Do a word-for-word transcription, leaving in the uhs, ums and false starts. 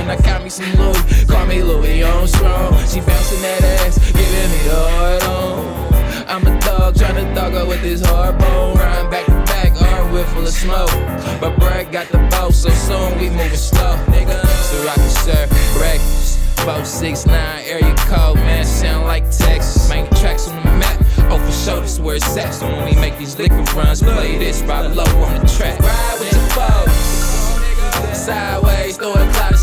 and I got me some Louis. Call me Louis Armstrong. She bouncing that ass, giving me the hard on. I'm a dog, tryna dog her with this hard bone. Rhyme back to back, arm whip full of smoke. But Brad got the boat, so soon we moving slow, nigga. So I can serve breakfast. four six nine area code, man, sound like Texas. Main tracks on the map, oh for sure this where it's at. So when we make these liquor runs, play this right low on the track. Ride with the folks, sideways, throw a cloud.